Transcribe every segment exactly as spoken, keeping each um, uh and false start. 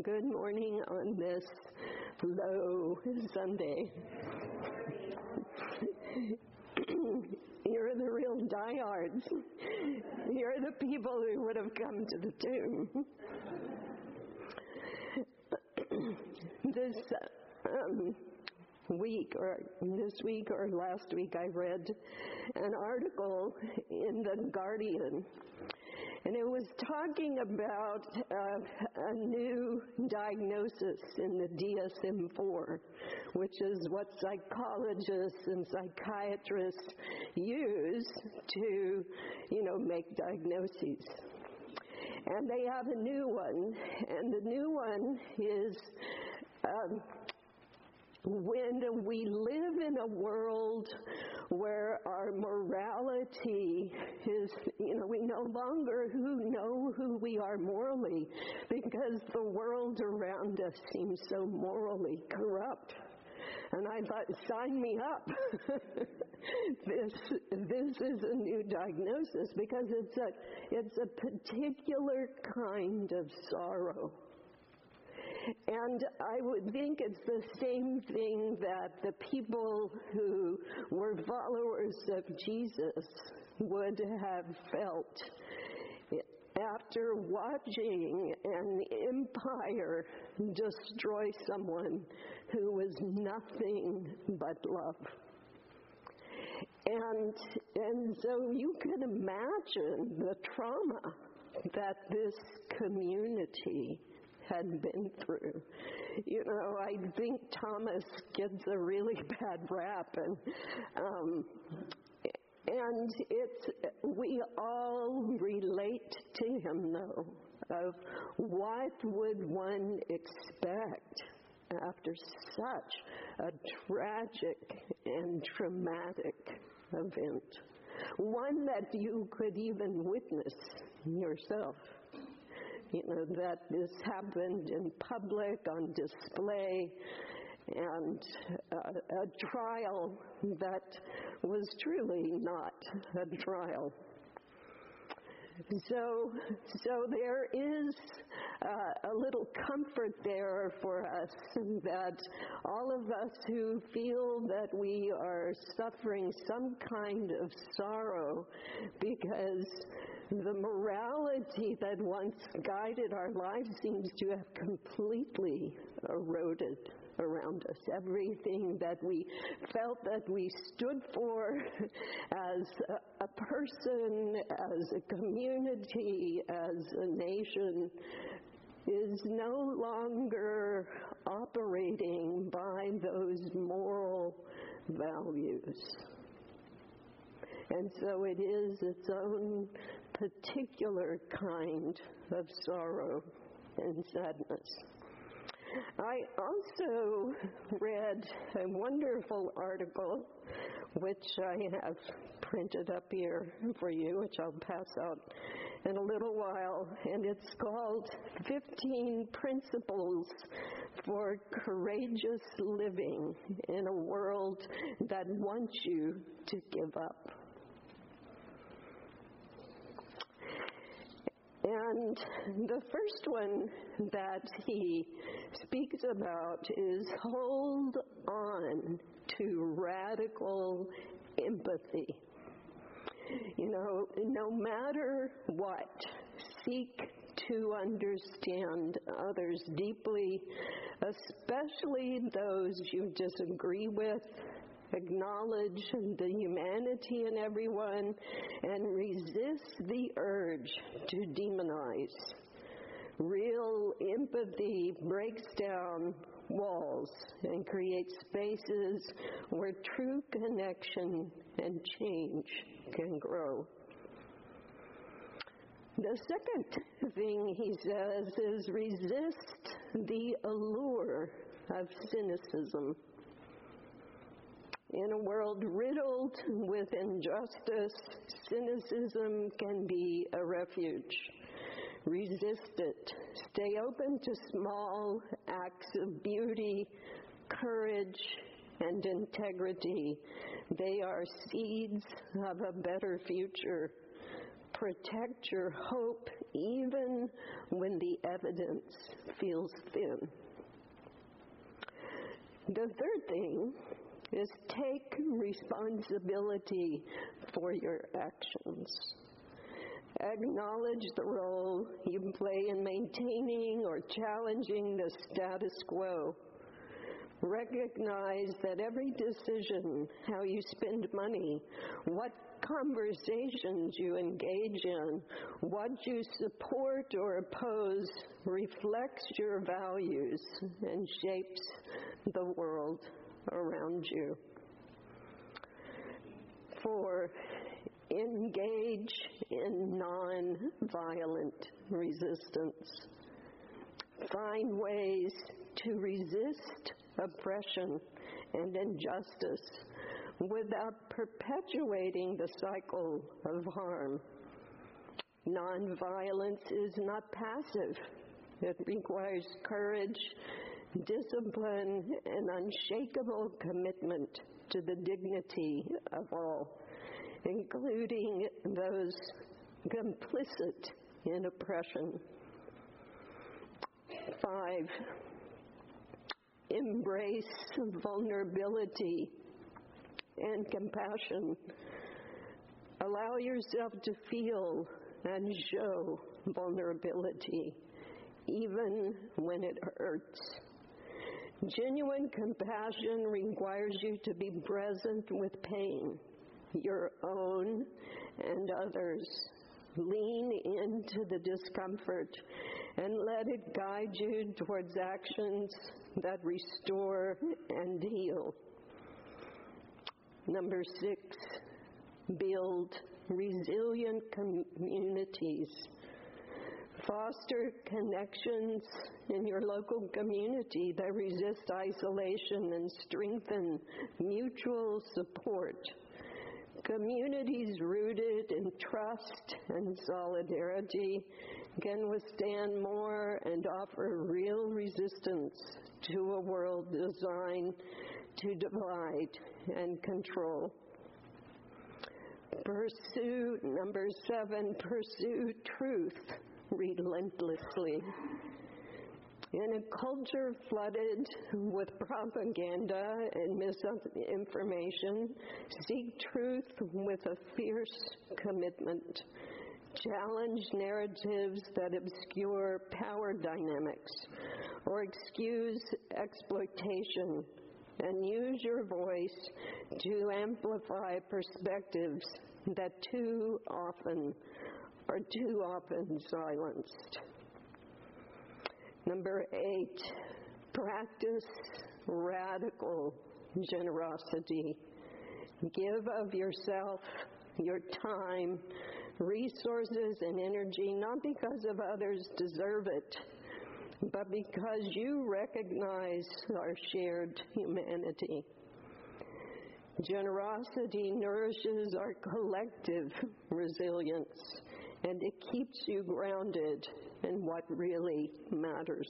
Good morning on this low Sunday. You're the real diehards. You're the people who would have come to the tomb. This um, week, or this week or last week, I read an article in The Guardian. And it was talking about uh, a new diagnosis in the D S M four, which is what psychologists and psychiatrists use to, you know, make diagnoses. And they have a new one, and the new one is um, when we live in a world where our morality is, you know, we no longer who know who we are morally because the world around us seems so morally corrupt. And I thought, sign me up. this this is a new diagnosis because it's a it's a particular kind of sorrow. And I would think it's the same thing that the people who were followers of Jesus would have felt after watching an empire destroy someone who was nothing but love. And, and so you can imagine the trauma that this community had been through. You know, I think Thomas gets a really bad rap, and um, and it's we all relate to him, though, of what would one expect after such a tragic and traumatic event, one that you could even witness yourself. You know, that this happened in public, on display, and uh, a trial that was truly not a trial. So, so there is uh, a little comfort there for us that all of us who feel that we are suffering some kind of sorrow because the morality that once guided our lives seems to have completely eroded around us. Everything that we felt that we stood for as a, a person, as a community, as a nation, is no longer operating by those moral values. And so it is its own particular kind of sorrow and sadness. I also read a wonderful article, which I have printed up here for you, which I'll pass out in a little while, and it's called fifteen Principles for Courageous Living in a World That Wants You to Give Up. And the first one that he speaks about is hold on to radical empathy. You know, no matter what, seek to understand others deeply, especially those you disagree with. Acknowledge the humanity in everyone and resist the urge to demonize. Real empathy breaks down walls and creates spaces where true connection and change can grow. The second thing he says is resist the allure of cynicism. In a world riddled with injustice, cynicism can be a refuge. Resist it. Stay open to small acts of beauty, courage, and integrity. They are seeds of a better future. Protect your hope even when the evidence feels thin. The third thing is take responsibility for your actions. Acknowledge the role you play in maintaining or challenging the status quo. Recognize that every decision, how you spend money, what conversations you engage in, what you support or oppose, reflects your values and shapes the world around you. Four, engage in nonviolent resistance. Find ways to resist oppression and injustice without perpetuating the cycle of harm. Nonviolence is not passive. It requires courage, discipline, and unshakable commitment to the dignity of all, including those complicit in oppression. Five, embrace vulnerability and compassion. Allow yourself to feel and show vulnerability, even when it hurts. Genuine compassion requires you to be present with pain, your own and others. Lean into the discomfort and let it guide you towards actions that restore and heal. Number six, build resilient communities. Foster connections in your local community that resist isolation and strengthen mutual support. Communities rooted in trust and solidarity can withstand more and offer real resistance to a world designed to divide and control. Pursue, number seven, pursue truth relentlessly. In a culture flooded with propaganda and misinformation, seek truth with a fierce commitment. Challenge narratives that obscure power dynamics or excuse exploitation, and use your voice to amplify perspectives that too often are too often silenced. Number eight, practice radical generosity. Give of yourself, your time, resources, and energy, not because of others deserve it, but because you recognize our shared humanity. Generosity nourishes our collective resilience, and it keeps you grounded in what really matters.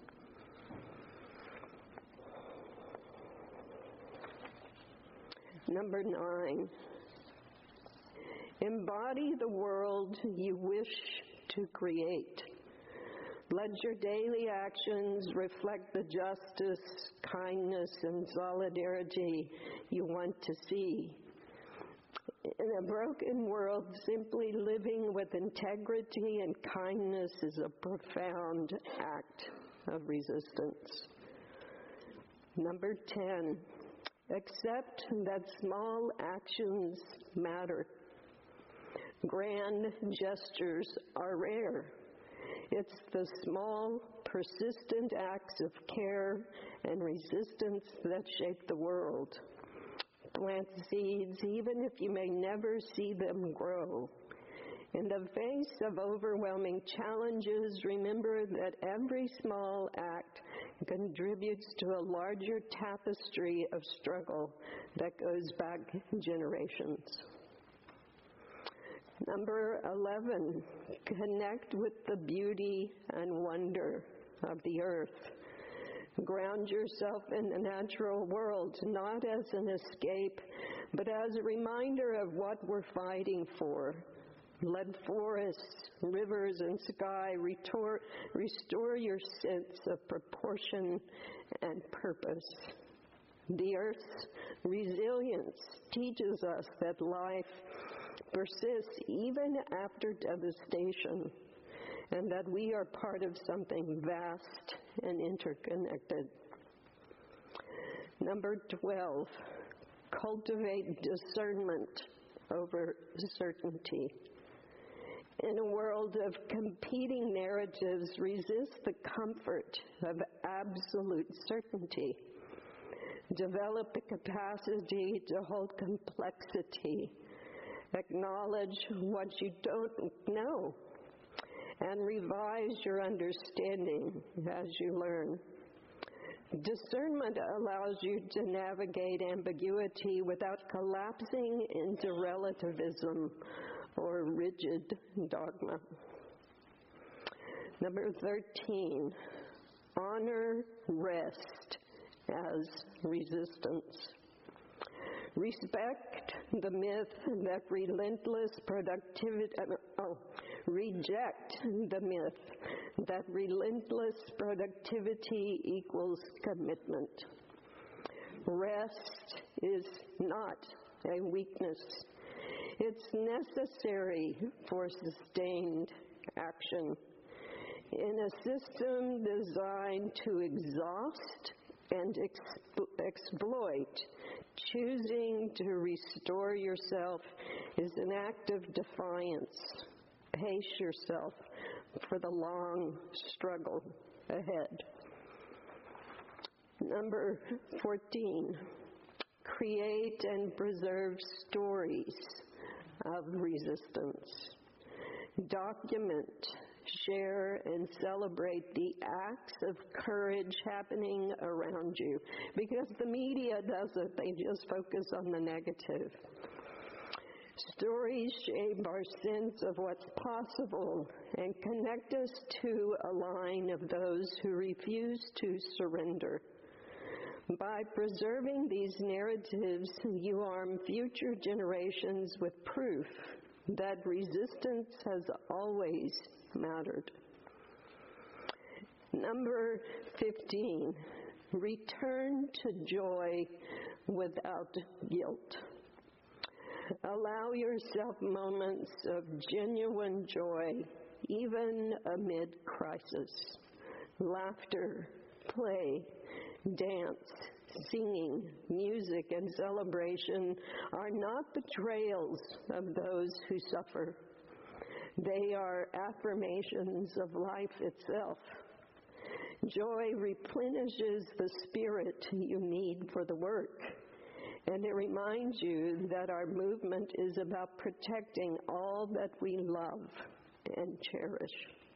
Number nine, embody the world you wish to create. Let your daily actions reflect the justice, kindness, and solidarity you want to see. In a broken world, simply living with integrity and kindness is a profound act of resistance. Number ten, accept that small actions matter. Grand gestures are rare. It's the small, persistent acts of care and resistance that shape the world. Plant seeds even if you may never see them grow. In the face of overwhelming challenges, remember that every small act contributes to a larger tapestry of struggle that goes back generations. Number eleven, connect with the beauty and wonder of the earth. Ground yourself in the natural world, not as an escape, but as a reminder of what we're fighting for. Let forests, rivers, and sky restore, restore your sense of proportion and purpose. The earth's resilience teaches us that life persists even after devastation, and that we are part of something vast and interconnected. Number twelve, cultivate discernment over certainty. In a world of competing narratives, resist the comfort of absolute certainty. Develop the capacity to hold complexity. Acknowledge what you don't know, and revise your understanding as you learn. Discernment allows you to navigate ambiguity without collapsing into relativism or rigid dogma. Number thirteen, honor rest as resistance. Respect the myth that relentless productivity, oh, reject the myth that relentless productivity equals commitment. Rest is not a weakness. It's necessary for sustained action. In a system designed to exhaust and exp- exploit, choosing to restore yourself is an act of defiance. Pace yourself for the long struggle ahead. Number fourteen, create and preserve stories of resistance. Document, share, and celebrate the acts of courage happening around you. Because the media doesn't, they just focus on the negative. Stories shape our sense of what's possible and connect us to a line of those who refuse to surrender. By preserving these narratives, you arm future generations with proof that resistance has always mattered. Number fifteen, return to joy without guilt. Allow yourself moments of genuine joy, even amid crisis. Laughter, play, dance, singing, music, and celebration are not betrayals of those who suffer. They are affirmations of life itself. Joy replenishes the spirit you need for the work, and it reminds you that our movement is about protecting all that we love and cherish.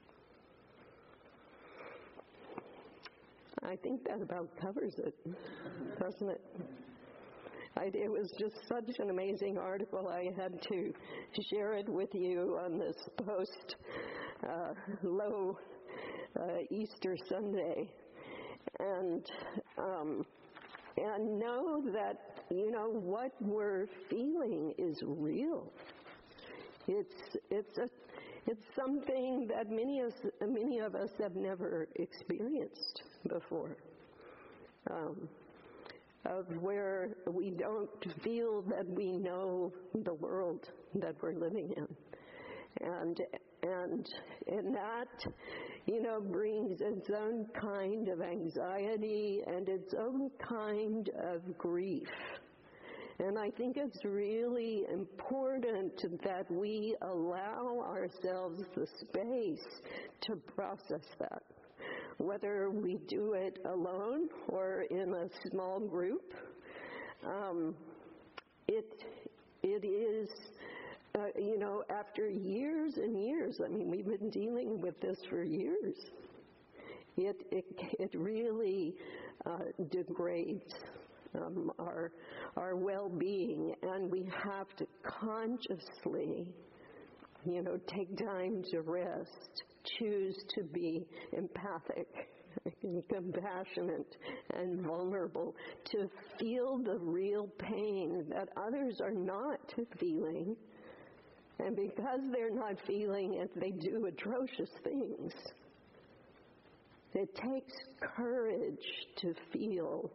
I think that about covers it, doesn't it? I, it was just such an amazing article. I had to share it with you on this post uh, low uh, Easter Sunday, and um, and know that, you know, what we're feeling is real. It's it's a it's something that many of many of us have never experienced before. Um, of where we don't feel that we know the world that we're living in. And and and that, you know, brings its own kind of anxiety and its own kind of grief. And I think it's really important that we allow ourselves the space to process that. Whether we do it alone or in a small group, um, it it is, uh, you know, after years and years. I mean, we've been dealing with this for years. It it it really uh, degrades um, our our well-being, and we have to consciously, you know, take time to rest. Choose to be empathic and compassionate and vulnerable, to feel the real pain that others are not feeling, And because they're not feeling it, they do atrocious things. It takes courage to feel,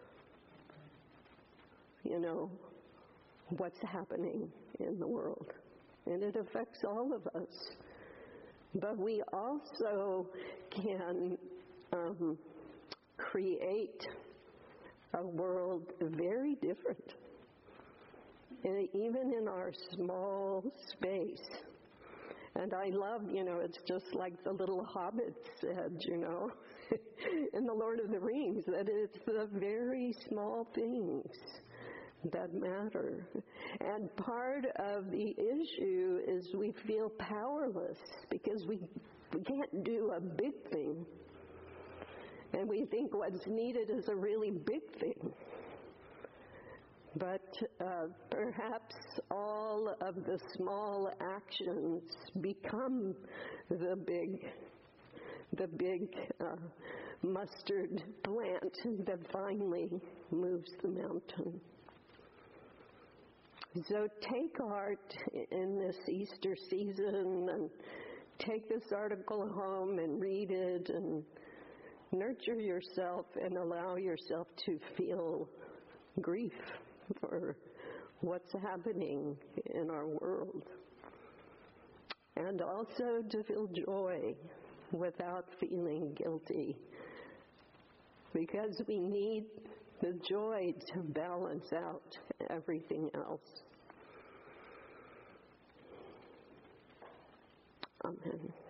you know, what's happening in the world. And it affects all of us. But we also can um, create a world very different. And even in our small space. And I love, you know, it's just like the little hobbit said, you know, in The Lord of the Rings, that it's the very small things that matter. And part of the issue is we feel powerless because we, we can't do a big thing. And we think what's needed is a really big thing. But uh, perhaps all of the small actions become the big, the big uh, mustard plant that finally moves the mountain. So take heart in this Easter season and take this article home and read it and nurture yourself and allow yourself to feel grief for what's happening in our world. And also to feel joy without feeling guilty. Because we need the joy to balance out everything else. Amen.